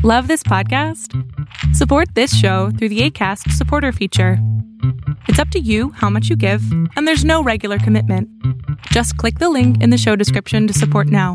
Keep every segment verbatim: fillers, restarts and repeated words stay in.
Love this podcast? Support this show through the Acast supporter feature. It's up to you how much you give, and there's no regular commitment. Just click the link in the show description to support now.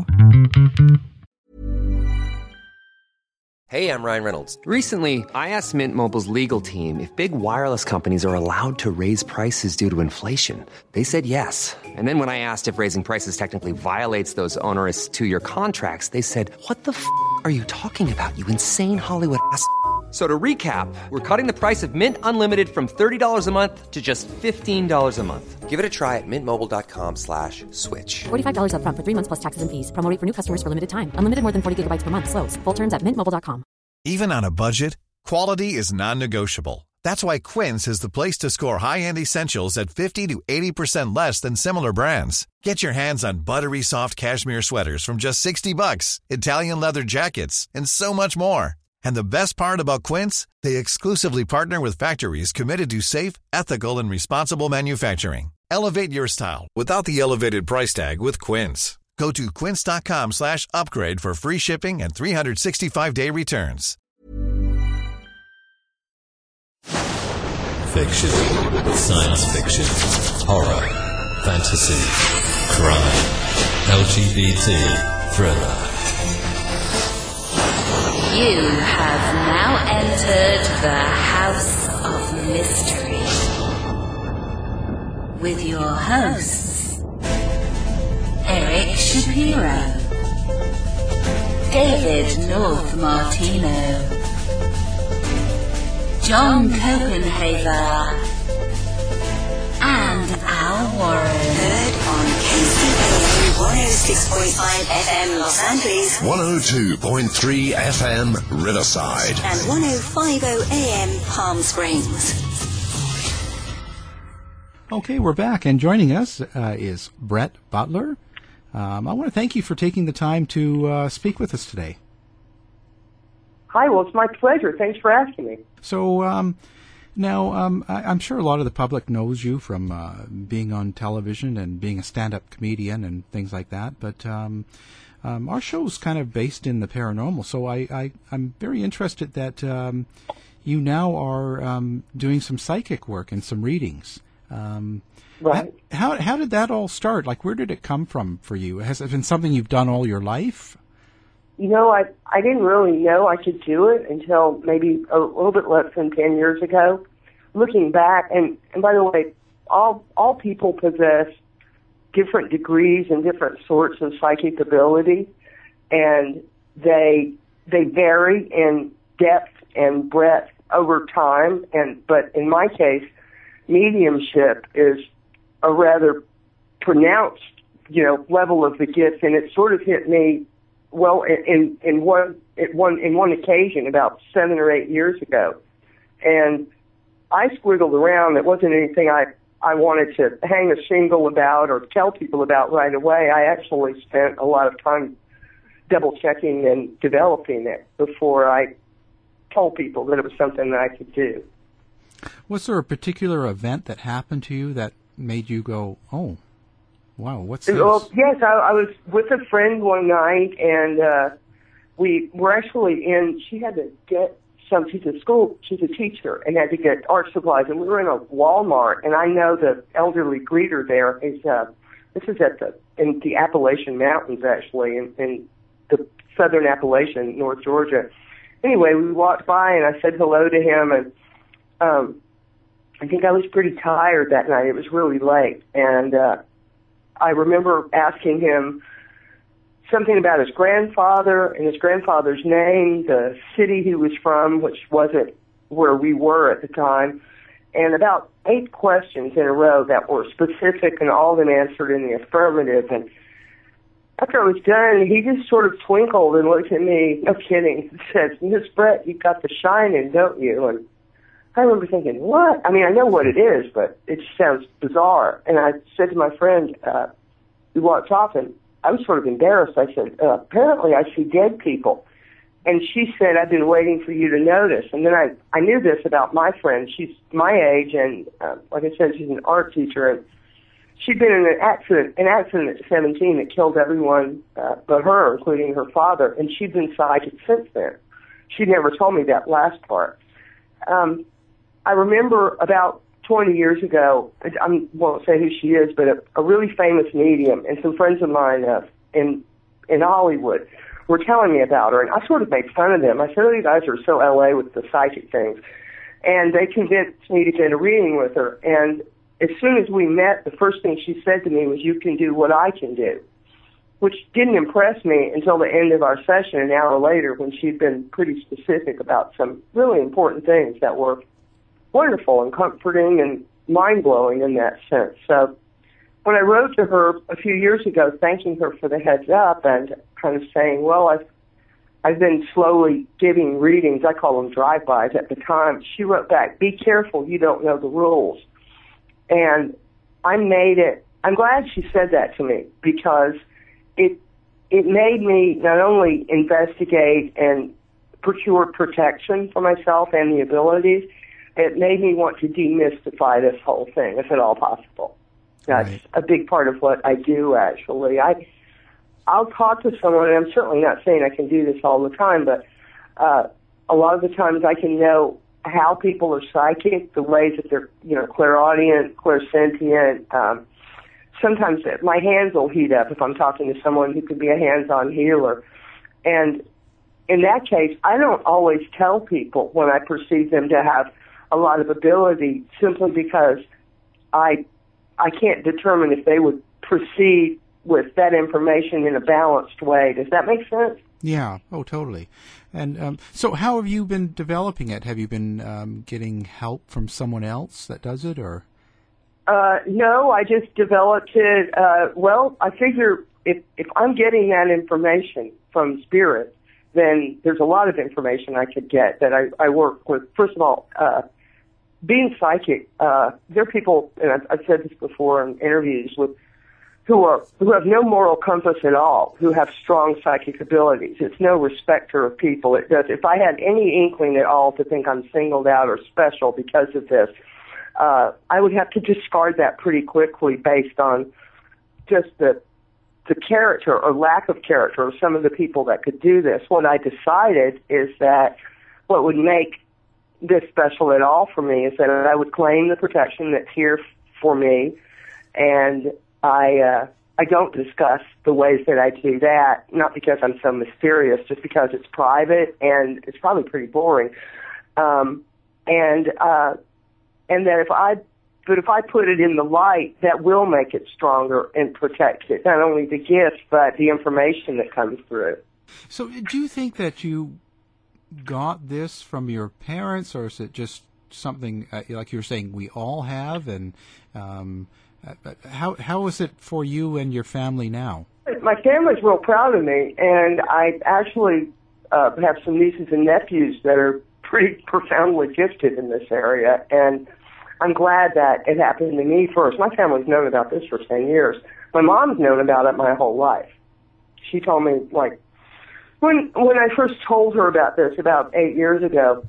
Hey, I'm Ryan Reynolds. Recently, I asked Mint Mobile's legal team if big wireless companies are allowed to raise prices due to inflation. They said yes. And then when I asked if raising prices technically violates those onerous two-year contracts, they said, what the f*** are you talking about, you insane Hollywood ass f- So to recap, we're cutting the price of Mint Unlimited from thirty dollars a month to just fifteen dollars a month. Give it a try at mintmobile.com slash switch. forty-five dollars up front for three months plus taxes and fees. Promo rate for new customers for limited time. Unlimited more than forty gigabytes per month. Slows full terms at mint mobile dot com. Even on a budget, quality is non-negotiable. That's why Quince is the place to score high-end essentials at fifty to eighty percent less than similar brands. Get your hands on buttery soft cashmere sweaters from just sixty bucks, Italian leather jackets, and so much more. And the best part about Quince, they exclusively partner with factories committed to safe, ethical, and responsible manufacturing. Elevate your style without the elevated price tag with Quince. Go to quince.com slash upgrade for free shipping and three sixty-five day returns. Fiction, science fiction, horror, fantasy, crime, L G B T, thriller. You have now entered the House of Mystery with your hosts, Eric Shapiro, David North Martino, John Copenhaver, and Al Warren. Heard on K C A one oh six point five F M Los Angeles, one oh two point three F M Riverside, and ten fifty A M Palm Springs. Okay, we're back, and joining us uh, is Brett Butler. Um, I want to thank you for taking the time to uh, speak with us today. Hi, well, it's my pleasure. Thanks for asking me. So, um, now, um, I, I'm sure a lot of the public knows you from uh, being on television and being a stand-up comedian and things like that, but um, um, our show's kind of based in the paranormal, so I, I, I'm very interested that um, you now are um, doing some psychic work and some readings. Um, right. How, how did that all start? Like, where did it come from for you? Has it been something you've done all your life? You know, I I didn't really know I could do it until maybe a little bit less than ten years ago. Looking back, and, and by the way, all all people possess different degrees and different sorts of psychic ability, and they they vary in depth and breadth over time. And but in my case, mediumship is a rather pronounced, you know, level of the gift, and it sort of hit me. Well, in in one in one in one occasion about seven or eight years ago, and I squiggled around. It wasn't anything I I wanted to hang a shingle about or tell people about right away. I actually spent a lot of time double checking and developing it before I told people that it was something that I could do. Was there a particular event that happened to you that made you go, "Oh, wow, what's this?" Well, yes, I, I was with a friend one night, and uh, we were actually in, she had to get some, she's a school, she's a teacher, and had to get art supplies, and we were in a Walmart, and I know the elderly greeter there is, uh, this is at the, in the Appalachian Mountains, actually, in, in the southern Appalachian, North Georgia. Anyway, we walked by, and I said hello to him, and um, I think I was pretty tired that night. It was really late, and uh, I remember asking him something about his grandfather and his grandfather's name, the city he was from, which wasn't where we were at the time, and about eight questions in a row that were specific and all of them answered in the affirmative. And after I was done, he just sort of twinkled and looked at me, no kidding, and said, "Miss Brett, you've got the shining, don't you?" And I remember thinking, what? I mean, I know what it is, but it just sounds bizarre. And I said to my friend, uh, we walked off, and I was sort of embarrassed. I said, uh, apparently I see dead people. And she said, "I've been waiting for you to notice." And then I, I knew this about my friend. She's my age, and uh, like I said, she's an art teacher. And she'd been in an accident, an accident at seventeen that killed everyone uh, but her, including her father. And she'd been psychic since then. she never told me that last part. Um, I remember about twenty years ago, I, I won't say who she is, but a, a really famous medium and some friends of mine uh, in in Hollywood were telling me about her, and I sort of made fun of them. I said, oh, you guys are so L A with the psychic things. And they convinced me to get a reading with her. And as soon as we met, the first thing she said to me was, you can do what I can do, which didn't impress me until the end of our session an hour later when she'd been pretty specific about some really important things that were wonderful and comforting and mind-blowing in that sense. So when I wrote to her a few years ago thanking her for the heads up and kind of saying, well, I've, I've been slowly giving readings, I call them drive-bys at the time, she wrote back, be careful, you don't know the rules. And I made it, I'm glad she said that to me because it it made me not only investigate and procure protection for myself and the abilities, it made me want to demystify this whole thing, if at all possible. That's right. A big part of what I do, actually. I, I'll talk to someone, and I'm certainly not saying I can do this all the time, but uh, a lot of the times I can know how people are psychic, the ways that they're, you know, clairaudient, clairsentient. Um, sometimes my hands will heat up if I'm talking to someone who could be a hands-on healer. And in that case, I don't always tell people when I perceive them to have a lot of ability simply because I I can't determine if they would proceed with that information in a balanced way. Does that make sense? Yeah. Oh, totally. And um, so how have you been developing it? Have you been um, getting help from someone else that does it, or? Uh, no, I just developed it. Uh, well, I figure if, if I'm getting that information from Spirit, then there's a lot of information I could get that I, I work with. First of all, uh, being psychic, uh, there are people, and I've, I've said this before in interviews, with who are who have no moral compass at all, who have strong psychic abilities. It's no respecter of people. It does. If I had any inkling at all to think I'm singled out or special because of this, uh, I would have to discard that pretty quickly based on just the the character or lack of character of some of the people that could do this. What I decided is that what would make this special at all for me is that I would claim the protection that's here for me, and I uh, I don't discuss the ways that I do that, not because I'm so mysterious, just because it's private and it's probably pretty boring. Um, and uh, and that if I but if I put it in the light, that will make it stronger and protect it, not only the gift but the information that comes through. So, do you think that you got this from your parents, or is it just something uh, like you were saying we all have? And um, uh, how how is it for you and your family now? My family's real proud of me, and I actually uh, have some nieces and nephews that are pretty profoundly gifted in this area, and I'm glad that it happened to me first. My family's known about this for ten years. My mom's known about it my whole life. She told me, like, When when I first told her about this about eight years ago,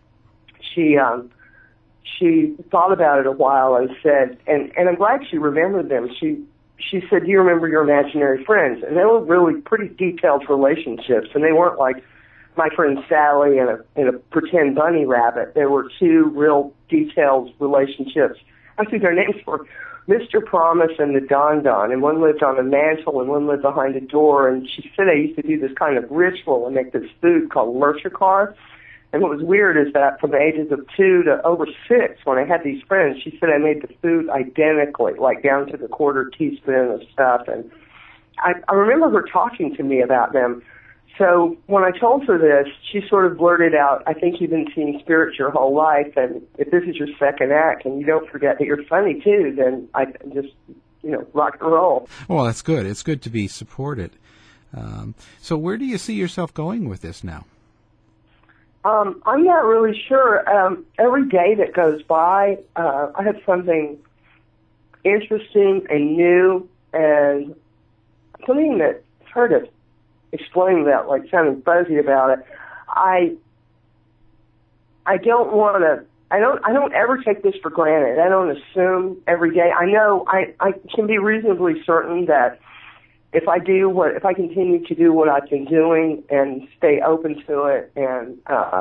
she um, she thought about it a while and said, and, and I'm glad she remembered them. She she said, do you remember your imaginary friends? And they were really pretty detailed relationships, and they weren't like my friend Sally and a, and a pretend bunny rabbit. There were two real detailed relationships. I think their names were Mister Promise and the Don Don, and one lived on a mantle and one lived behind a door. And she said I used to do this kind of ritual and make this food called lurchakar. And what was weird is that from the ages of two to over six, when I had these friends, she said I made the food identically, like down to the quarter teaspoon of stuff. And I, I remember her talking to me about them. So when I told her this, she sort of blurted out, I think you've been seeing spirits your whole life, and if this is your second act and you don't forget that you're funny too, then I just, you know, rock and roll. Well, that's good. It's good to be supported. Um, so where do you see yourself going with this now? Um, I'm not really sure. Um, every day that goes by, uh, I have something interesting and new and something that's hard to explain that, like sounding fuzzy about it. I I don't want to. I don't. I don't ever take this for granted. I don't assume every day. I know. I I can be reasonably certain that if I do what, if I continue to do what I've been doing and stay open to it, and uh,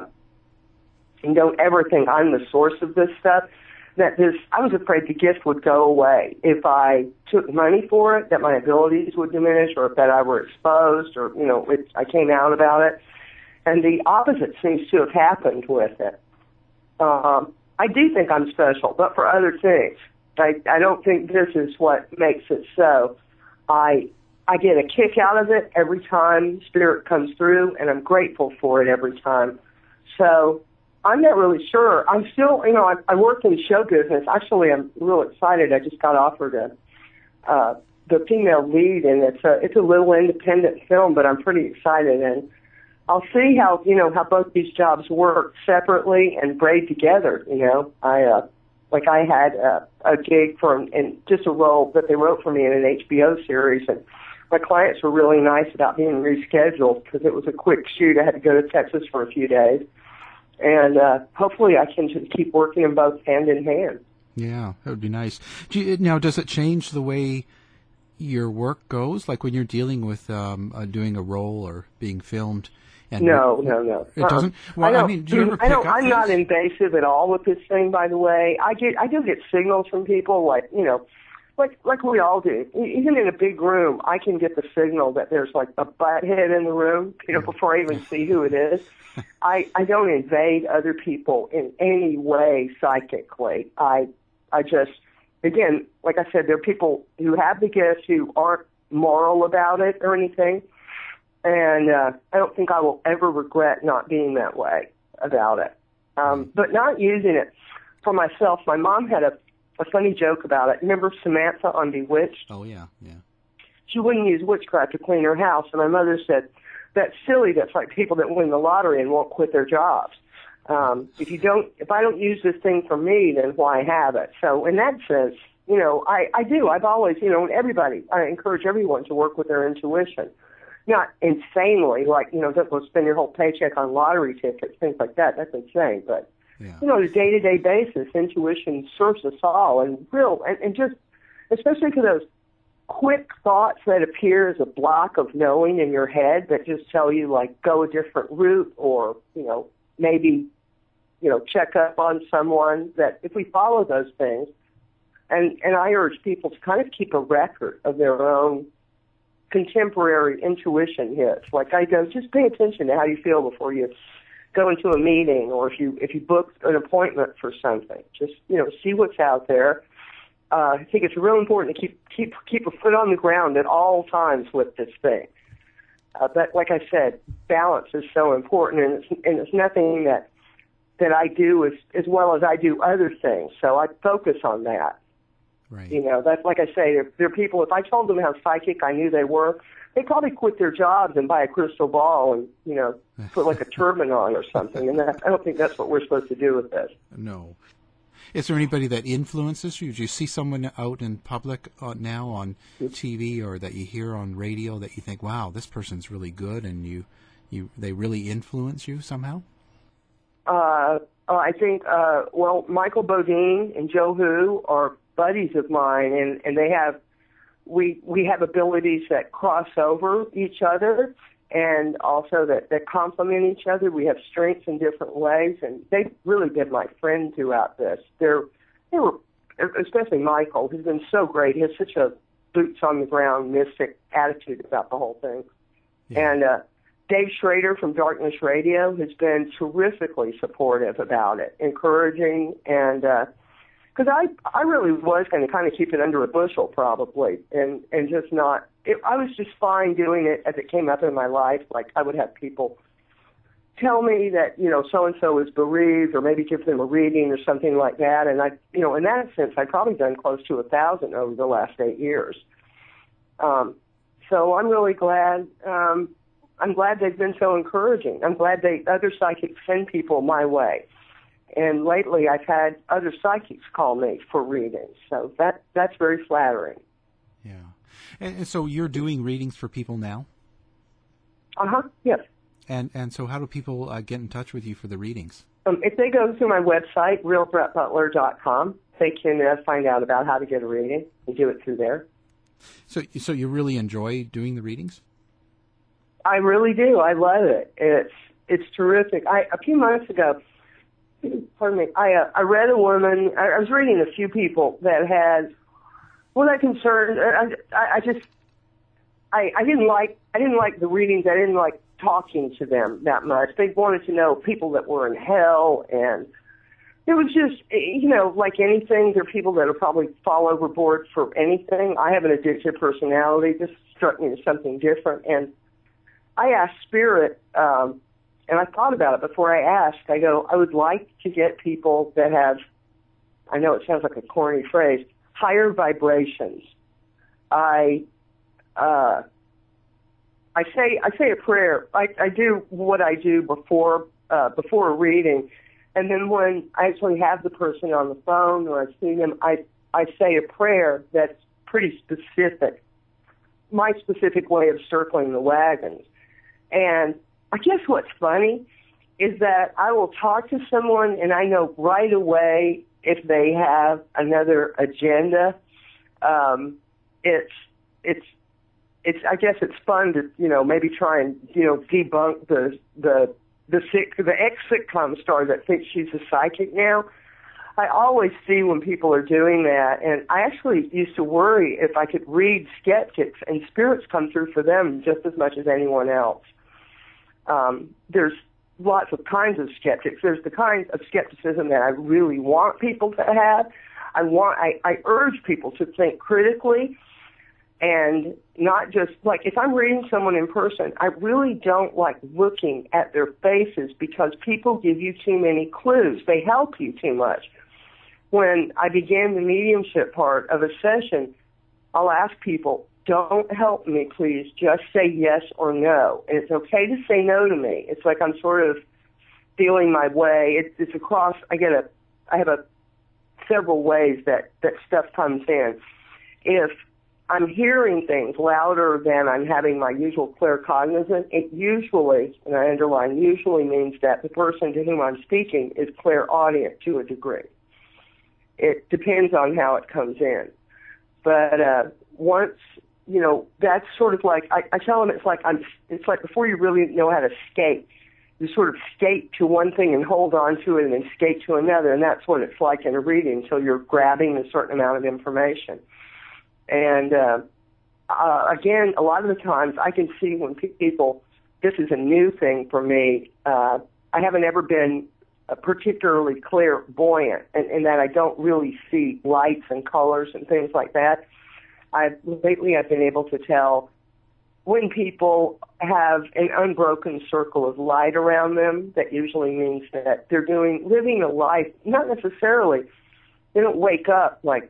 and don't ever think I'm the source of this stuff, that this, I was afraid the gift would go away if I took money for it, that my abilities would diminish, or if that I were exposed, or, you know, it, I came out about it. And the opposite seems to have happened with it. Um, I do think I'm special, but for other things. I, I don't think this is what makes it so. I I get a kick out of it every time Spirit comes through, and I'm grateful for it every time. So I'm not really sure. I'm still, you know, I, I work in show business. Actually, I'm real excited. I just got offered a, uh, the female lead, and it's a it's a little independent film, but I'm pretty excited, and I'll see how, you know, how both these jobs work separately and braid together. You know, I uh, like I had a, a gig for and just a role that they wrote for me in an H B O series, and my clients were really nice about being rescheduled because it was a quick shoot. I had to go to Texas for a few days. And uh, hopefully I can just keep working them both hand in hand. Yeah, that would be nice. Do you, now, does it change the way your work goes? Like when you're dealing with um, uh, doing a role or being filmed? And no, no, no. It doesn't? Well, I, I mean, do you ever I pick don't, up I'm things? not invasive at all with this thing, by the way. I get, I do get signals from people, like, you know, like like we all do. Even in a big room, I can get the signal that there's like a butthead in the room, you know, before I even see who it is. I, I don't invade other people in any way psychically. I I just, again, like I said, there are people who have the gifts who aren't moral about it or anything, and uh, I don't think I will ever regret not being that way about it. Um, but not using it for myself. My mom had a, a funny joke about it. Remember Samantha on Bewitched? Oh, yeah, yeah. She wouldn't use witchcraft to clean her house, and my mother said, that's silly. That's like people that win the lottery and won't quit their jobs. Um, if you don't, if I don't use this thing for me, then why have it? So in that sense, you know, I, I do. I've always, you know, and everybody, I encourage everyone to work with their intuition. Not insanely, like, you know, don't go spend your whole paycheck on lottery tickets, things like that. That's insane. But, yeah. you know, on a day-to-day basis, intuition serves us all, and real, and, and just, especially for those quick thoughts that appear as a block of knowing in your head that just tell you, like, go a different route, or, you know, maybe, you know, check up on someone, that if we follow those things, and, and I urge people to kind of keep a record of their own contemporary intuition hits. Like I go, just pay attention to how you feel before you go into a meeting, or if you if you book an appointment for something. Just, you know, see what's out there. Uh, I think it's real important to keep keep keep a foot on the ground at all times with this thing. Uh, but like I said, balance is so important, and it's and it's nothing that that I do as as well as I do other things. So I focus on that. Right. You know, that's like I say, there, there are people, if I told them how psychic I knew they were, they'd probably quit their jobs and buy a crystal ball and, you know, put like a turban on or something. And that, I don't think that's what we're supposed to do with this. No. Is there anybody that influences you? Do you see someone out in public uh, now on T V, or that you hear on radio that you think, wow, this person's really good, and you, you they really influence you somehow? Uh, I think, uh, well, Michael Bodine and Joe Hu are buddies of mine, and, and they have, we we have abilities that cross over each other, and also that, that complement each other. We have strengths in different ways, and they've really been my friend throughout this. They're, they were, especially Michael, who's been so great. He has such a boots-on-the-ground, mystic attitude about the whole thing. Yeah. And uh, Dave Schrader from Darkness Radio has been terrifically supportive about it, encouraging, and uh, because I, I really was going to kind of keep it under a bushel probably, and, and just not, it, I was just fine doing it as it came up in my life. Like I would have people tell me that, you know, so-and-so is bereaved, or maybe give them a reading or something like that. And I, you know, in that sense, I've probably done close to a thousand over the last eight years. Um, so I'm really glad, um, I'm glad they've been so encouraging. I'm glad they, other psychics send people my way. And lately, I've had other psychics call me for readings, so that that's very flattering. Yeah, and, and so you're doing readings for people now? Uh huh. Yes. And and so, how do people uh, get in touch with you for the readings? Um, if they go to my website, real brett butler dot com, they can uh, find out about how to get a reading and do it through there. So, so you really enjoy doing the readings? I really do. I love it. It's it's terrific. I a few months ago, pardon me, I uh, I read a woman. I, I was reading a few people that had, well, that concerned. I, I, I just I I didn't like I didn't like the readings. I didn't like talking to them that much. They wanted to know people that were in hell, and it was just, you know, like anything, there are people that will probably fall overboard for anything. I have an addictive personality. This struck me as something different. And I asked Spirit, um, and I thought about it before I asked. I go, I would like to get people that have, I know it sounds like a corny phrase, higher vibrations. I, uh, I say, I say a prayer. I, I do what I do before, uh, before a reading. And then when I actually have the person on the phone or I see them, I, I say a prayer that's pretty specific, my specific way of circling the wagons. And I guess what's funny is that I will talk to someone and I know right away if they have another agenda. Um, it's, it's, it's, I guess it's fun to, you know, maybe try and, you know, debunk the, the, the sick, the ex-sitcom star that thinks she's a psychic now. I always see when people are doing that, and I actually used to worry if I could read skeptics, and spirits come through for them just as much as anyone else. Um, there's lots of kinds of skeptics. There's the kind of skepticism that I really want people to have. I want, I, I urge people to think critically, and not just, like, if I'm reading someone in person, I really don't like looking at their faces because people give you too many clues. They help you too much. When I begin the mediumship part of a session, I'll ask people, don't help me, please. Just say yes or no. And it's okay to say no to me. It's like I'm sort of feeling my way. It's, it's across, I get a, I have a several ways that, that stuff comes in. If I'm hearing things louder than I'm having my usual claircognizant, it usually, and I underline usually, means that the person to whom I'm speaking is clairaudient to a degree. It depends on how it comes in. But uh, once, you know, that's sort of like, I, I tell them it's like I'm. It's like before you really know how to skate, you sort of skate to one thing and hold on to it and then skate to another, and that's what it's like in a reading until you're grabbing a certain amount of information. And, uh, uh, again, a lot of the times I can see when people, this is a new thing for me, uh, I haven't ever been uh, particularly clairvoyant in, in that I don't really see lights and colors and things like that. I've, lately I've been able to tell when people have an unbroken circle of light around them. That usually means that they're doing, living a life, not necessarily, they don't wake up like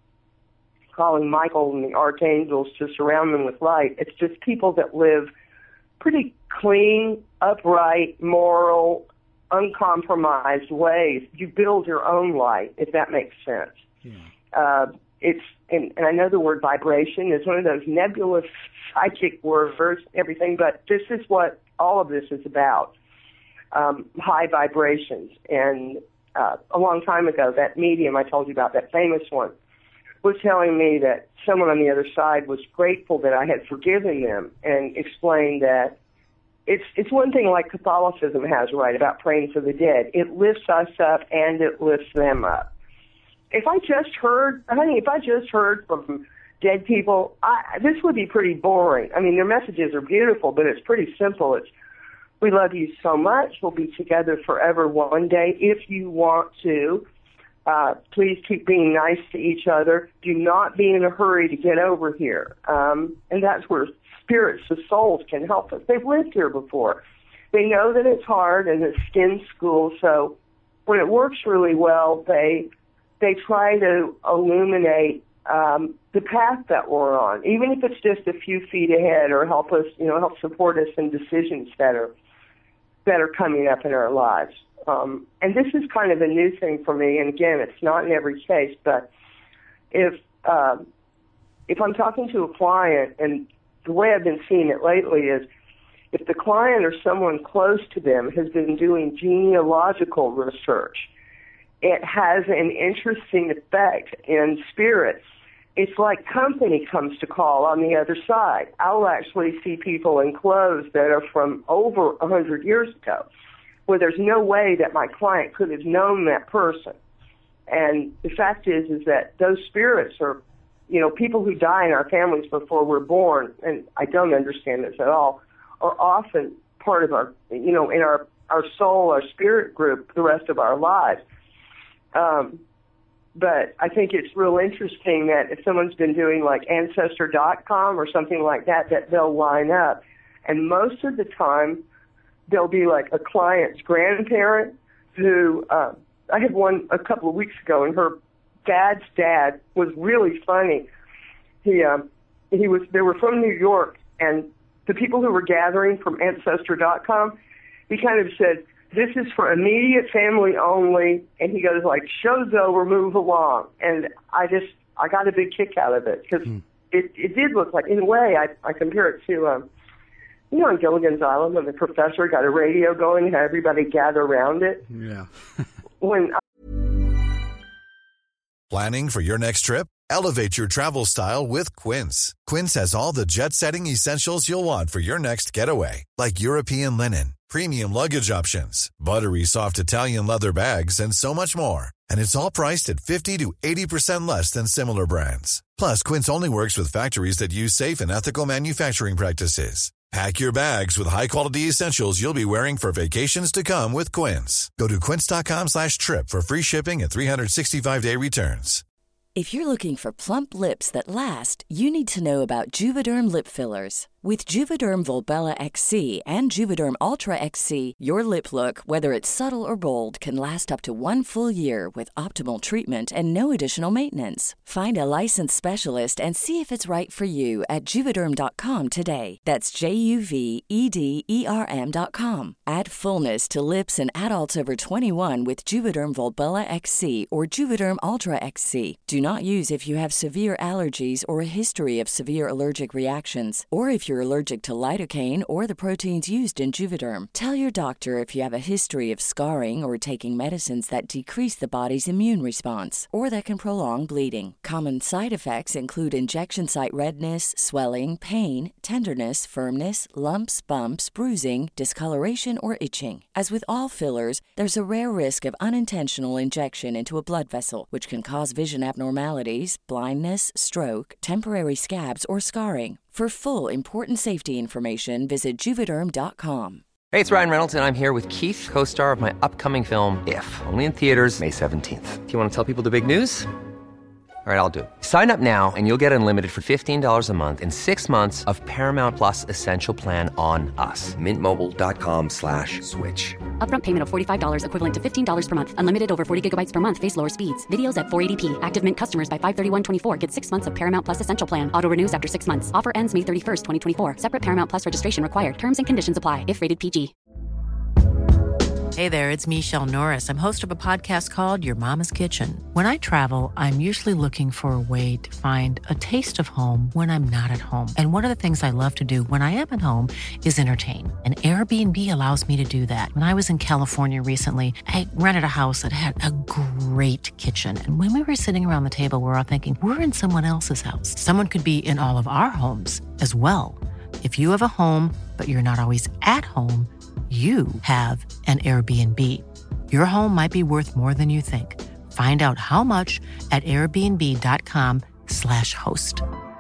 calling Michael and the archangels to surround them with light. It's just people that live pretty clean, upright, moral, uncompromised ways. You build your own light, if that makes sense. Yeah. Uh, it's and, and I know the word vibration is one of those nebulous psychic words, everything, but this is what all of this is about, um, high vibrations. And uh, a long time ago, that medium I told you about, that famous one, was telling me that someone on the other side was grateful that I had forgiven them and explained that it's it's one thing like Catholicism has, right, about praying for the dead. It lifts us up and it lifts them up. If I just heard, I mean, if I just heard from dead people, I, this would be pretty boring. I mean, their messages are beautiful, but it's pretty simple. It's, we love you so much. We'll be together forever one day if you want to. Uh, please keep being nice to each other. Do not be in a hurry to get over here. Um, and that's where spirits, the souls, can help us. They've lived here before. They know that it's hard and it's skin school, so when it works really well, they they try to illuminate um, the path that we're on, even if it's just a few feet ahead, or help us, you know, help support us in decisions that are that are coming up in our lives. Um, and this is kind of a new thing for me. And again, it's not in every case, but if uh, if I'm talking to a client, and the way I've been seeing it lately is, if the client or someone close to them has been doing genealogical research, it has an interesting effect in spirit. it's like company comes to call on the other side. I'll actually see people in clothes that are from over a hundred years ago, where there's no way that my client could have known that person. And the fact is, is that those spirits are, you know, people who die in our families before we're born, and I don't understand this at all, are often part of our, you know, in our, our soul, our spirit group, the rest of our lives. Um, but I think it's real interesting that if someone's been doing like Ancestor dot com or something like that, that they'll line up. And most of the time, there'll be like a client's grandparent who, uh, I had one a couple of weeks ago, and her dad's dad was really funny. He, um, he was, they were from New York, and the people who were gathering from Ancestor dot com, he kind of said, this is for immediate family only, and he goes like, show's over, move along. And I just, I got a big kick out of it, because hmm. it, it did look like, in a way, I, I compare it to, um, you know, on Gilligan's Island, when the professor got a radio going and had everybody gather around it. Yeah. when I- Planning for your next trip? Elevate your travel style with Quince. Quince has all the jet-setting essentials you'll want for your next getaway, like European linen, premium luggage options, buttery soft Italian leather bags, and so much more. And it's all priced at fifty to eighty percent less than similar brands. Plus, Quince only works with factories that use safe and ethical manufacturing practices. Pack your bags with high-quality essentials you'll be wearing for vacations to come with Quince. Go to quince.com slash trip for free shipping and three sixty-five day returns. If you're looking for plump lips that last, you need to know about Juvederm lip fillers. With Juvederm Volbella X C and Juvederm Ultra X C, your lip look, whether it's subtle or bold, can last up to one full year with optimal treatment and no additional maintenance. Find a licensed specialist and see if it's right for you at Juvederm dot com today. That's J U V E D E R M dot com. Add fullness to lips in adults over twenty-one with Juvederm Volbella X C or Juvederm Ultra X C. Do not use if you have severe allergies or a history of severe allergic reactions, or if you're allergic to lidocaine or the proteins used in Juvederm. Tell your doctor if you have a history of scarring or taking medicines that decrease the body's immune response or that can prolong bleeding. Common side effects include injection site redness, swelling, pain, tenderness, firmness, lumps, bumps, bruising, discoloration, or itching. As with all fillers, there's a rare risk of unintentional injection into a blood vessel, which can cause vision abnormalities, blindness, stroke, temporary scabs, or scarring. For full, important safety information, visit Juvederm dot com. Hey, it's Ryan Reynolds, and I'm here with Keith, co-star of my upcoming film, If, only in theaters May seventeenth. Do you want to tell people the big news? All right, I'll do it. Sign up now and you'll get unlimited for fifteen dollars a month and six months of Paramount Plus Essential Plan on us. Mint Mobile dot com slash switch. Upfront payment of forty-five dollars equivalent to fifteen dollars per month. Unlimited over forty gigabytes per month. Face lower speeds. Videos at four eighty p. Active Mint customers by five thirty-one twenty-four get six months of Paramount Plus Essential Plan. Auto renews after six months. Offer ends May thirty-first, twenty twenty-four. Separate Paramount Plus registration required. Terms and conditions apply if rated P G. Hey there, it's Michelle Norris. I'm host of a podcast called Your Mama's Kitchen. When I travel, I'm usually looking for a way to find a taste of home when I'm not at home. And one of the things I love to do when I am at home is entertain. And Airbnb allows me to do that. When I was in California recently, I rented a house that had a great kitchen. And when we were sitting around the table, we were all thinking, we're in someone else's house. Someone could be in all of our homes as well. If you have a home, but you're not always at home, you have an Airbnb. Your home might be worth more than you think. Find out how much at airbnb.com slash host.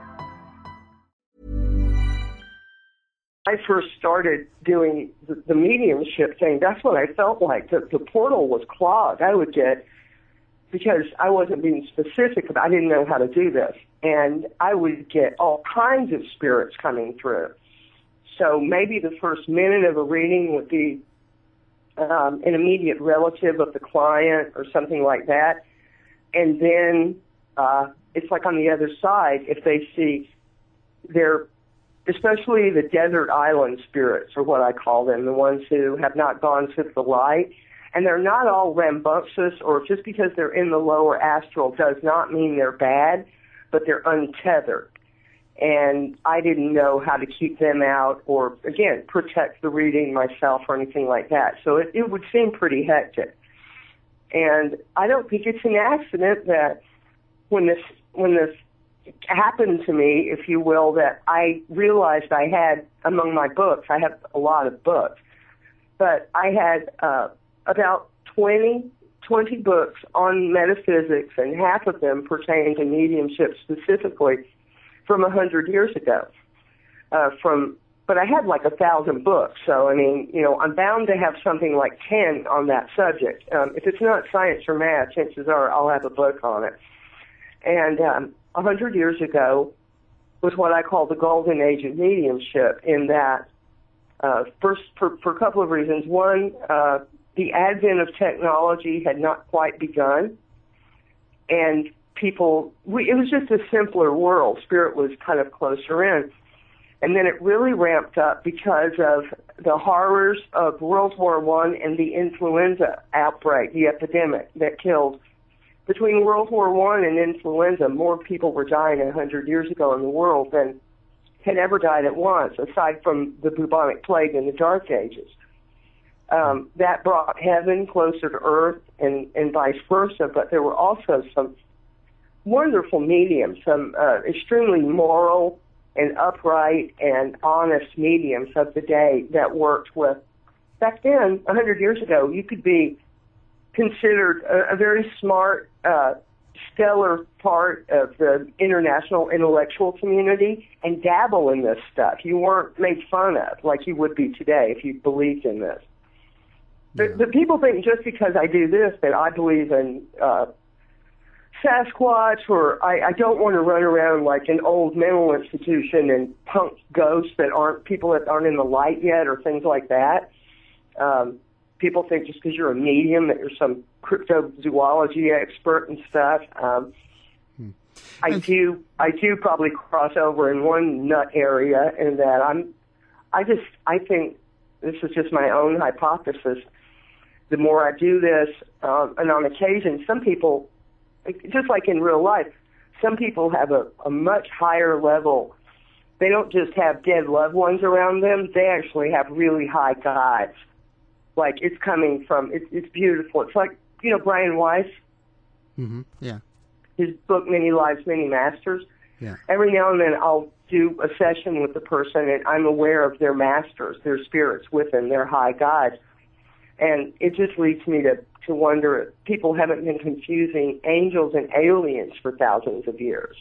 I first started doing the, the mediumship thing. That's what I felt like. The, the portal was clogged. I would get, because I wasn't being specific about, I didn't know how to do this. And I would get all kinds of spirits coming through. So maybe the first minute of a reading would be um, an immediate relative of the client or something like that. And then uh, it's like on the other side, if they see their, especially the desert island spirits, or what I call them, the ones who have not gone to the light. And they're not all rambunctious, or just because they're in the lower astral does not mean they're bad, but they're untethered. And I didn't know how to keep them out or, again, protect the reading myself or anything like that. So it, it would seem pretty hectic. And I don't think it's an accident that when this when this happened to me, if you will, that I realized I had among my books. I have a lot of books, but I had uh, about twenty, twenty books on metaphysics, and half of them pertain to mediumship specifically from a hundred years ago. Uh, from, but I had like a thousand books, so I mean, you know, I'm bound to have something like ten on that subject. Um, if it's not science or math, chances are I'll have a book on it. And um, a hundred years ago was what I call the golden age of mediumship, in that, uh, first, for, for a couple of reasons. One, uh, the advent of technology had not quite begun, and people, we, it was just a simpler world. Spirit was kind of closer in. And then it really ramped up because of the horrors of World War One and the influenza outbreak, the epidemic that killed. Between World War One and influenza, more people were dying a hundred years ago in the world than had ever died at once, aside from the bubonic plague in the Dark Ages. Um, that brought heaven closer to earth, and, and vice versa, but there were also some wonderful mediums, some uh, extremely moral and upright and honest mediums of the day that worked with. Back then, a hundred years ago, you could be considered a, a very smart, uh, stellar part of the international intellectual community and dabble in this stuff. You weren't made fun of like you would be today if you believed in this. Yeah. But, but people think just because I do this that I believe in uh, Sasquatch, or I, I don't want to run around like an old mental institution and punk ghosts that aren't people that aren't in the light yet, or things like that. Um, people think just because you're a medium that you're some cryptozoology expert and stuff. Um, hmm. I do, I do probably cross over in one nut area, in that I'm, I just, I think this is just my own hypothesis. The more I do this, um, and on occasion, some people, just like in real life, some people have a, a much higher level. They don't just have dead loved ones around them. They actually have really high guides. Like, it's coming from, it's, it's beautiful. It's like, you know, Brian Weiss? Mm-hmm. Yeah. His book, Many Lives, Many Masters. Yeah. Every now and then I'll do a session with the person, and I'm aware of their masters, their spirits within, their high guides. And it just leads me to, to wonder if people haven't been confusing angels and aliens for thousands of years.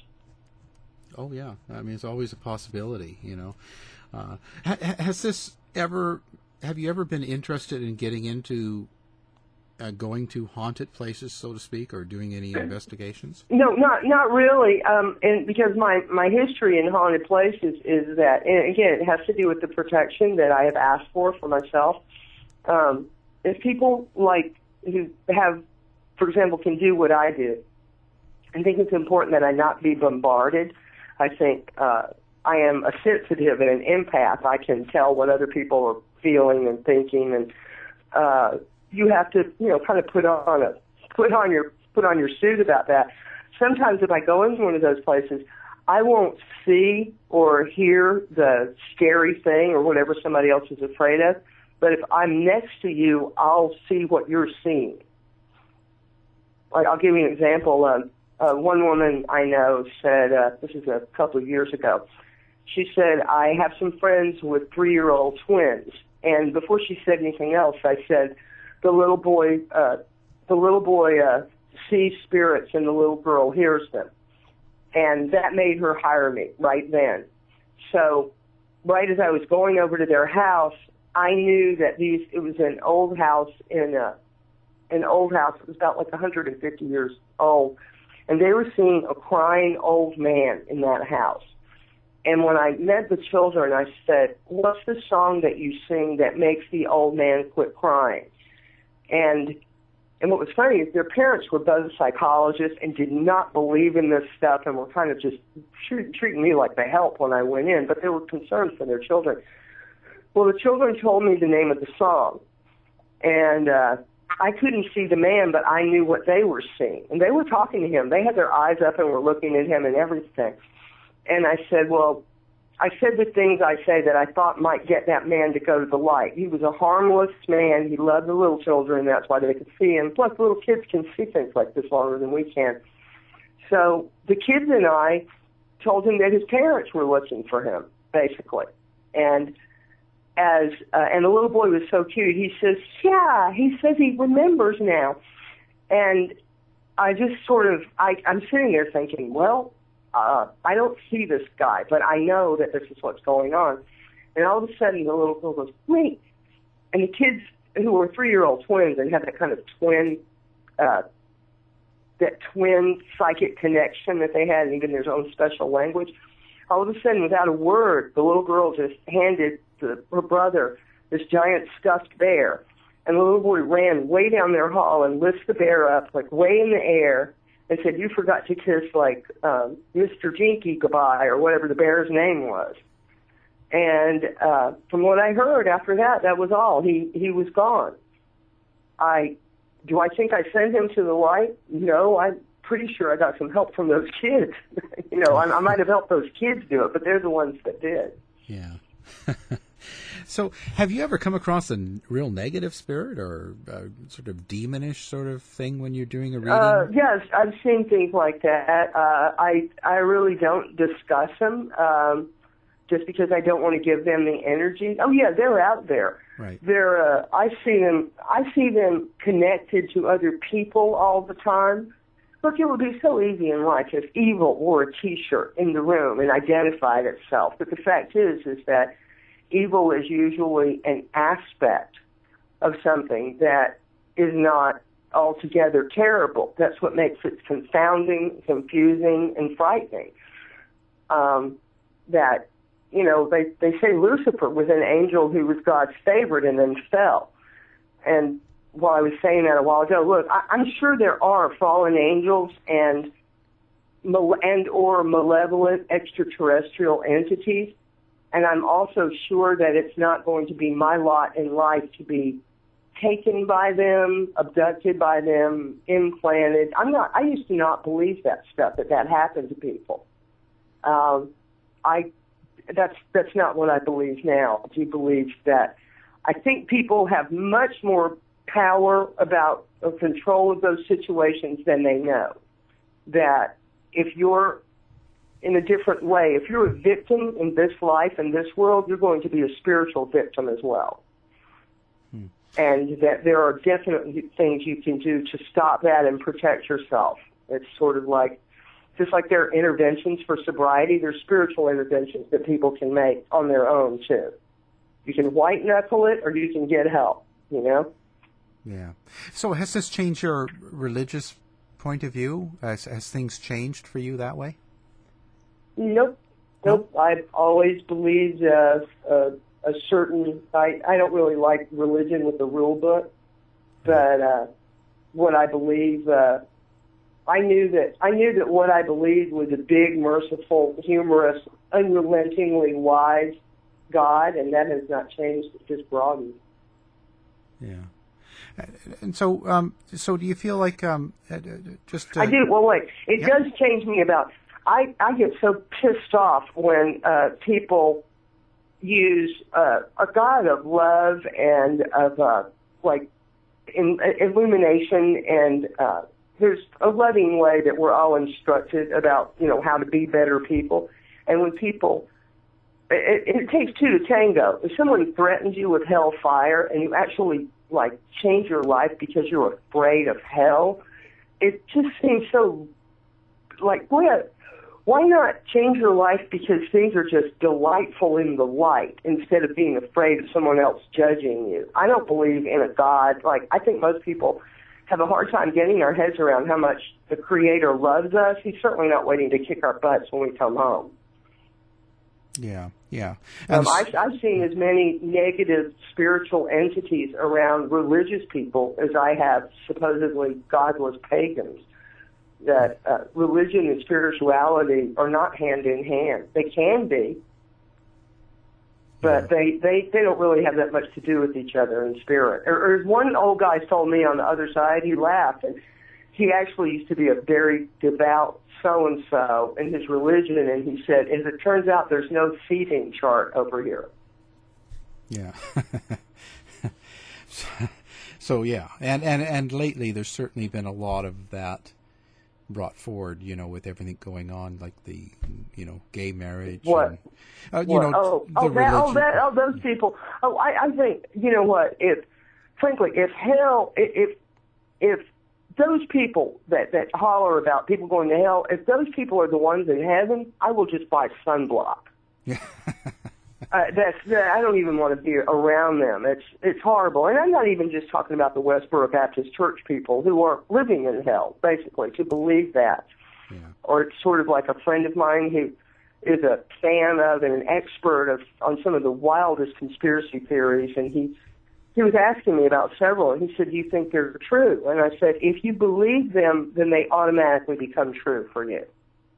Oh, yeah. I mean, it's always a possibility, you know. Uh, ha- has this ever, have you ever been interested in getting into uh, going to haunted places, so to speak, or doing any investigations? No, not not really. Um, and because my, my history in haunted places is that, and again, it has to do with the protection that I have asked for for myself. Um, if people like who have, for example, can do what I do, I think it's important that I not be bombarded. I think uh, I am a sensitive and an empath. I can tell what other people are feeling and thinking, and uh, you have to, you know, kind of put on a put on your put on your suit about that. Sometimes if I go into one of those places, I won't see or hear the scary thing or whatever somebody else is afraid of. But if I'm next to you, I'll see what you're seeing. Like, I'll give you an example. Um, uh, one woman I know said, uh, this is a couple of years ago, she said, I have some friends with three-year-old twins. And before she said anything else, I said, the little boy, uh, the little boy uh, sees spirits and the little girl hears them. And that made her hire me right then. So right as I was going over to their house, I knew that these, it was an old house in a, an old house. It was about like one hundred fifty years old. And they were seeing a crying old man in that house. And when I met the children, I said, what's the song that you sing that makes the old man quit crying? And and what was funny is their parents were both psychologists and did not believe in this stuff and were kind of just treating me like the help when I went in, but they were concerned for their children. Well, the children told me the name of the song, and uh, I couldn't see the man, but I knew what they were seeing. And they were talking to him. They had their eyes up and were looking at him and everything. And I said, well, I said the things I say that I thought might get that man to go to the light. He was a harmless man. He loved the little children. That's why they could see him. Plus, little kids can see things like this longer than we can. So the kids and I told him that his parents were looking for him, basically. And as uh, and the little boy was so cute. He says, "Yeah," he says he remembers now. And I just sort of, I, I'm sitting there thinking, well, uh, I don't see this guy, but I know that this is what's going on. And all of a sudden, the little girl goes, "Wait!" And the kids who were three-year-old twins and have that kind of twin, uh, that twin psychic connection that they had, and even their own special language. All of a sudden, without a word, the little girl just handed to her brother this giant stuffed bear. And the little boy ran way down their hall and lifted the bear up, like way in the air, and said, "You forgot to kiss, like, um, Mister Jinky goodbye," or whatever the bear's name was. And uh, from what I heard after that, that was all. He he was gone. I do I think I sent him to the light? No, I'm pretty sure I got some help from those kids. you know, I, I might have helped those kids do it, but they're the ones that did. Yeah. So, have you ever come across a real negative spirit or a sort of demonish sort of thing when you're doing a reading? Uh, yes, I've seen things like that. Uh, I I really don't discuss them. Um, just because I don't want to give them the energy. Oh yeah, they're out there. Right. They're. Uh, I see them. I see them connected to other people all the time. Look, it would be so easy in life if evil wore a T-shirt in the room and identified itself. But the fact is, is that evil is usually an aspect of something that is not altogether terrible. That's what makes it confounding, confusing, and frightening. Um, that. You know, they, they say Lucifer was an angel who was God's favorite and then fell. And while I was saying that a while ago, look, I, I'm sure there are fallen angels and and or malevolent extraterrestrial entities, and I'm also sure that it's not going to be my lot in life to be taken by them, abducted by them, implanted. I'm not. I used to not believe that stuff, that that happened to people. Um, I. That's that's not what I believe now. I do believe that I think people have much more power about uh, control of those situations than they know. That if you're in a different way, if you're a victim in this life, in this world, you're going to be a spiritual victim as well. Hmm. And that there are definitely things you can do to stop that and protect yourself. It's sort of like, just like there are interventions for sobriety, there's spiritual interventions that people can make on their own, too. You can white-knuckle it, or you can get help, you know? Yeah. So has this changed your religious point of view? Has, has things changed for you that way? Nope. Nope. No? I've always believed uh, uh, a certain... I, I don't really like religion with the rule book, but uh, what I believe... Uh, I knew that I knew that what I believed was a big, merciful, humorous, unrelentingly wise God, and that has not changed. It's just broadened. Yeah. And so, um, so do you feel like um, just? Uh, I do. Well, wait. It yeah. does change me about. I I get so pissed off when uh, people use uh, a God of love and of uh, like in, illumination and. Uh, There's a loving way that we're all instructed about, you know, how to be better people. And when people, it, it takes two to tango. If someone threatens you with hellfire and you actually, like, change your life because you're afraid of hell, it just seems so, like, boy, why not change your life because things are just delightful in the light instead of being afraid of someone else judging you? I don't believe in a God. Like, I think most people have a hard time getting our heads around how much the Creator loves us. He's certainly not waiting to kick our butts when we come home. Yeah, yeah. Um, I've, I've seen as many negative spiritual entities around religious people as I have supposedly godless pagans. That uh, religion and spirituality are not hand in hand. They can be, but they, they, they don't really have that much to do with each other in spirit. Or, or as one old guy told me on the other side, he laughed, and he actually used to be a very devout so-and-so in his religion, and he said, as it turns out, there's no seating chart over here. Yeah. so, so, yeah, and, and, and lately there's certainly been a lot of that brought forward, you know, with everything going on, like the, you know, gay marriage. What? And, uh, you what? know, oh, the oh, that, oh, religion. that, oh, those people. Oh, I, I think, you know what, if, frankly, if hell, if, if those people that, that holler about people going to hell, if those people are the ones in heaven, I will just buy sunblock. uh, that's that, I don't even want to be around them. It's it's horrible. And I'm not even just talking about the Westboro Baptist Church people who are living in hell, basically, to believe that. Yeah. Or it's sort of like a friend of mine who is a fan of and an expert of on some of the wildest conspiracy theories, and he he was asking me about several, and he said, "Do you think they're true?" And I said, "If you believe them, then they automatically become true for you.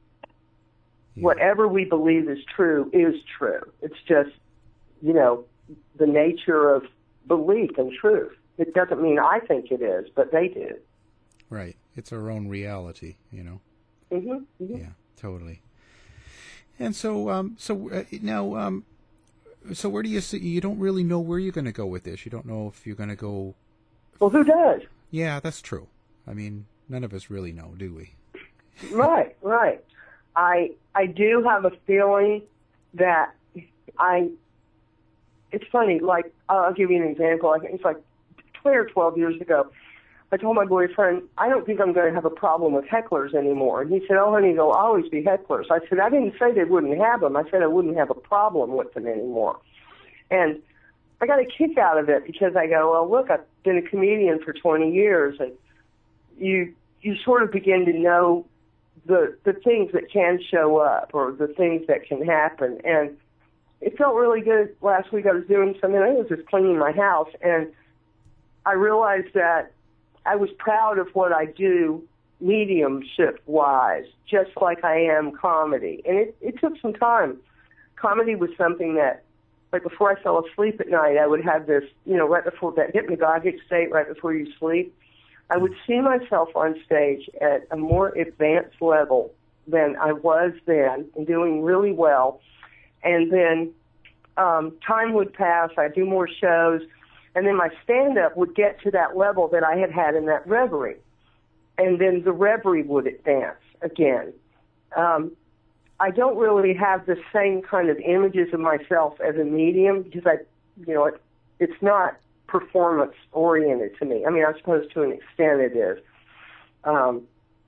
Yeah. Whatever we believe is true is true. It's just, you know, the nature of belief and truth. It doesn't mean I think it is, but they do." Right. It's our own reality, you know. Mm-hmm. Mm-hmm. Yeah, totally. And so, um, so uh, now, um, so where do you see? You don't really know where you're going to go with this. You don't know if you're going to go. Well, who does? Yeah, that's true. I mean, none of us really know, do we? Right, right. I I do have a feeling that I. It's funny. Like I'll give you an example. I think it's like ten or twelve years ago. I told my boyfriend, I don't think I'm going to have a problem with hecklers anymore. And he said, "Oh, honey, there'll always be hecklers." I said, "I didn't say they wouldn't have them. I said I wouldn't have a problem with them anymore." And I got a kick out of it because I go, well, look, I've been a comedian for twenty years, and you you sort of begin to know the the things that can show up or the things that can happen. And it felt really good. Last week I was doing something. I was just cleaning my house, and I realized that I was proud of what I do mediumship-wise, just like I am comedy. And it, it took some time. Comedy was something that, like before I fell asleep at night, I would have this, you know, right before that hypnagogic state, right before you sleep. I would see myself on stage at a more advanced level than I was then and doing really well. And then um, time would pass. I'd do more shows. And then my stand-up would get to that level that I had had in that reverie. And then the reverie would advance again. Um, I don't really have the same kind of images of myself as a medium because I, you know, it, it's not performance-oriented to me. I mean, I suppose to an extent it is. Um,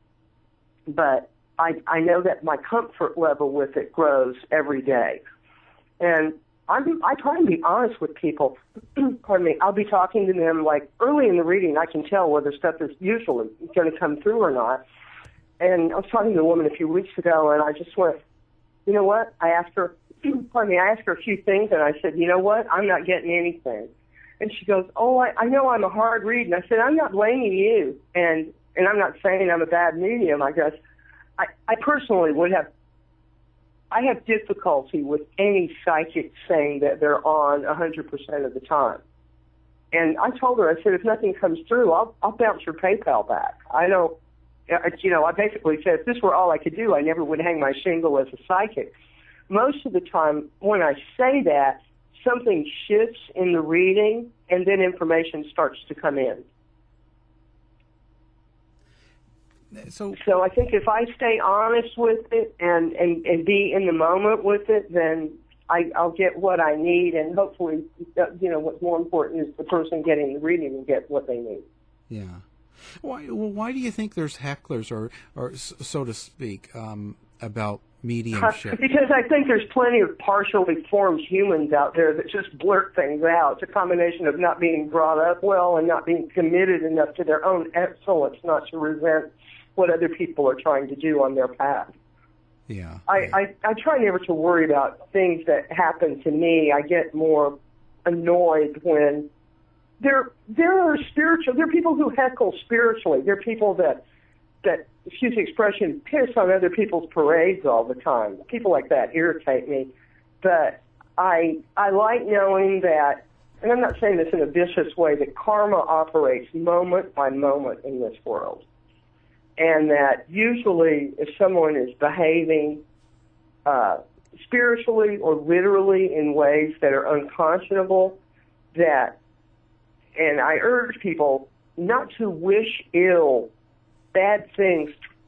but I, I know that my comfort level with it grows every day. And I'm, I try and be honest with people. Pardon me. I'll be talking to them like early in the reading. I can tell whether stuff is usually going to come through or not. And I was talking to a woman a few weeks ago, and I just went, you know what? I asked her, pardon me, I asked her a few things, and I said, you know what? I'm not getting anything. And she goes, oh, I, I know I'm a hard read. And I said, I'm not blaming you, and and I'm not saying I'm a bad medium. I guess I, I personally would have. I have difficulty with any psychic saying that they're on one hundred percent of the time. And I told her, I said, if nothing comes through, I'll, I'll bounce your PayPal back. I don't, you know, I basically said, if this were all I could do, I never would hang my shingle as a psychic. Most of the time, when I say that, something shifts in the reading, and then information starts to come in. So, so I think if I stay honest with it and, and, and be in the moment with it, then I, I'll get what I need, and hopefully, you know, what's more important is the person getting the reading will get what they need. Yeah. Why? Well, why do you think there's hecklers, or, or so to speak, um, about mediumship? Because I think there's plenty of partially formed humans out there that just blurt things out. It's a combination of not being brought up well and not being committed enough to their own excellence not to resent what other people are trying to do on their path. Yeah. I, yeah. I, I try never to worry about things that happen to me. I get more annoyed when there there are spiritual there are people who heckle spiritually. There are people that that, excuse the expression, piss on other people's parades all the time. People like that irritate me. But I I like knowing that, and I'm not saying this in a vicious way, that karma operates moment by moment in this world. And that usually if someone is behaving uh, spiritually or literally in ways that are unconscionable, that, and I urge people not to wish ill bad things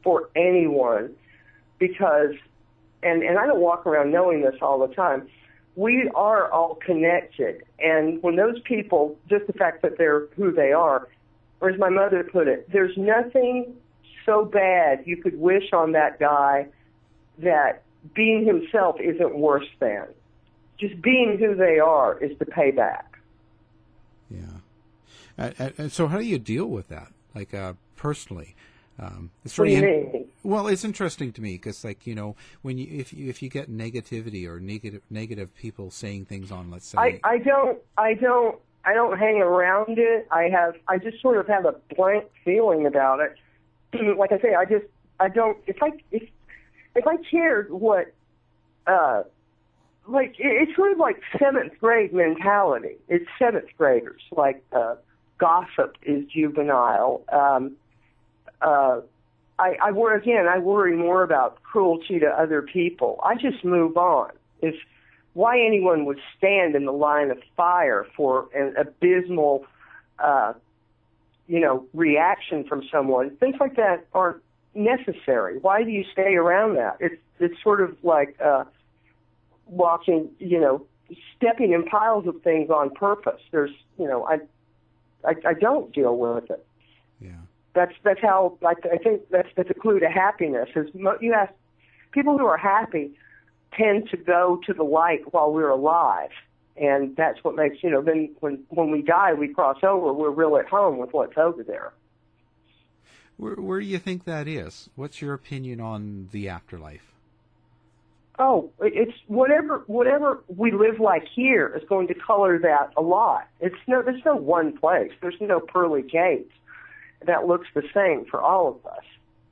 for anyone because, and, and I don't walk around knowing this all the time, we are all connected. And when those people, just the fact that they're who they are, or as my mother put it, there's nothing so bad you could wish on that guy that being himself isn't worse than. Just being who they are is the payback. Yeah. And, and so how do you deal with that, like uh, personally? Um, it's what do you in- mean? Well, it's interesting to me because, like, you know, when you if you if you get negativity or negative negative people saying things on, let's say, I, I don't I don't I don't hang around it. I have I just sort of have a blank feeling about it. Like I say, I just I don't if I if if I cared what uh like it's sort of like seventh grade mentality. It's seventh graders. Like uh, gossip is juvenile. Um, uh, I, I worry again. I worry more about cruelty to other people. I just move on. If why anyone would stand in the line of fire for an abysmal, uh, you know, reaction from someone, things like that aren't necessary. Why do you stay around that? It's it's sort of like uh, walking, you know, stepping in piles of things on purpose. There's, you know, I, I, I don't deal with it. Yeah. That's that's how I, I think that's that's a clue to happiness. Is you ask people who are happy tend to go to the light while we're alive, and that's what makes, you know, then when when we die we cross over. We're real at home with what's over there. Where where do you think that is? What's your opinion on the afterlife? Oh, it's whatever whatever we live like here is going to color that a lot. It's no there's no one place. There's no pearly gates that looks the same for all of us.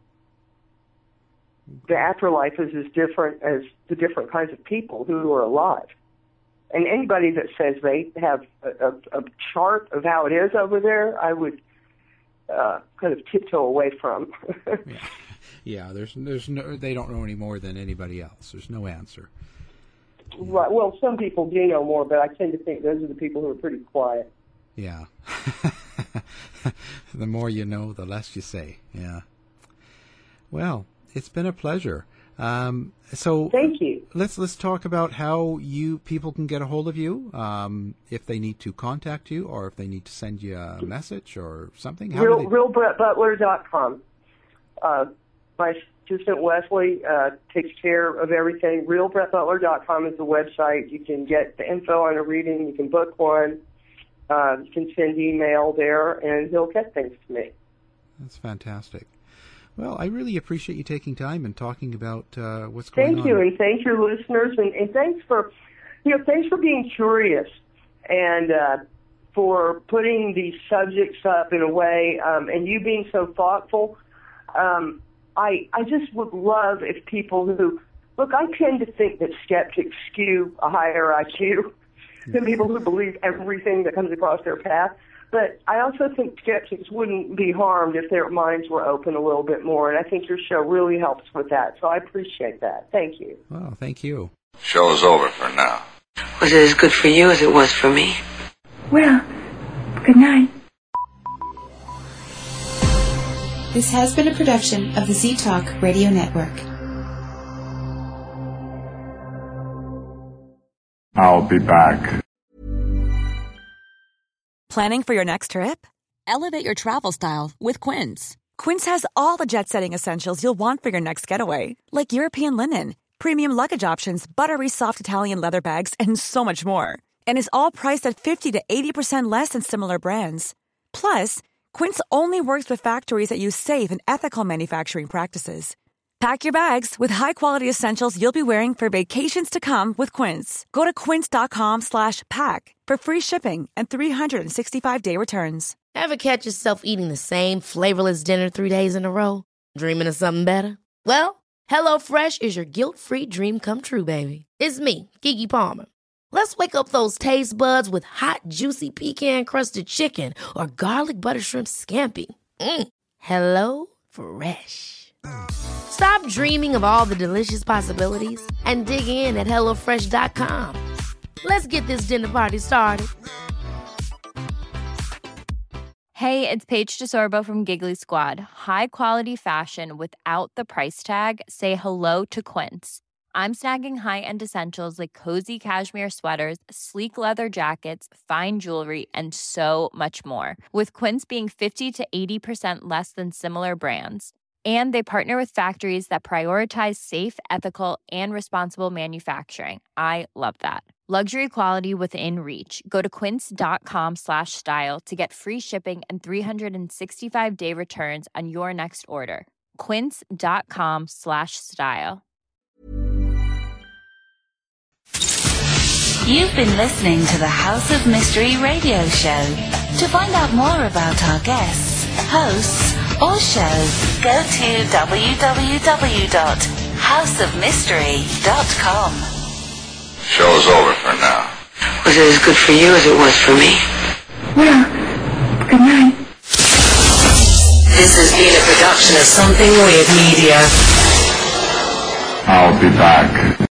The afterlife is as different as the different kinds of people who are alive. And anybody that says they have a, a, a chart of how it is over there, I would uh, kind of tiptoe away from. yeah. yeah, there's there's no they don't know any more than anybody else. There's no answer. Yeah. Right. Well, some people do know more, but I tend to think those are the people who are pretty quiet. Yeah. The more you know, the less you say. Yeah. Well, it's been a pleasure. Um, so thank you. Let's let's talk about how you people can get a hold of you, um, if they need to contact you, or if they need to send you a message or something. How Real, do they... real brett butler dot com. Uh, my assistant Wesley uh, takes care of everything. real brett butler dot com is the website. You can get the info on a reading. You can book one. Uh, you can send email there, and he'll get things to me. That's fantastic. Well, I really appreciate you taking time and talking about uh, what's going thank on. Thank you, and thank your listeners, and, and thanks for, you know, thanks for being curious and uh, for putting these subjects up in a way, um, and you being so thoughtful. Um, I I just would love if people who look. I tend to think that skeptics skew a higher I Q than people who believe everything that comes across their path. But I also think skeptics wouldn't be harmed if their minds were open a little bit more, and I think your show really helps with that. So I appreciate that. Thank you. Well, thank you. Show's over for now. Was it as good for you as it was for me? Well, good night. This has been a production of the Z-Talk Radio Network. I'll be back. Planning for your next trip? Elevate your travel style with Quince. Quince has all the jet-setting essentials you'll want for your next getaway, like European linen, premium luggage options, buttery soft Italian leather bags, and so much more. And is all priced at fifty to eighty percent less than similar brands. Plus, Quince only works with factories that use safe and ethical manufacturing practices. Pack your bags with high-quality essentials you'll be wearing for vacations to come with Quince. Go to quince.com slash pack for free shipping and three sixty-five day returns. Ever catch yourself eating the same flavorless dinner three days in a row? Dreaming of something better? Well, HelloFresh is your guilt-free dream come true, baby. It's me, Keke Palmer. Let's wake up those taste buds with hot, juicy pecan-crusted chicken or garlic butter shrimp scampi. Mm. Hello Fresh. Stop dreaming of all the delicious possibilities and dig in at hello fresh dot com. Let's get this dinner party started. Hey, it's Paige DeSorbo from Giggly Squad. High quality fashion without the price tag. Say hello to Quince. I'm snagging high-end essentials like cozy cashmere sweaters, sleek leather jackets, fine jewelry, and so much more. With Quince being fifty to eighty percent less than similar brands. And they partner with factories that prioritize safe, ethical, and responsible manufacturing. I love that. Luxury quality within reach. Go to quince.com slash style to get free shipping and three sixty-five day returns on your next order. Quince.com slash style. You've been listening to the House of Mystery radio show. To find out more about our guests, hosts, or shows, go to w w w dot house of mystery dot com. Show's over for now. Was it as good for you as it was for me? Well, good night. This has been a production of Something Weird Media. I'll be back.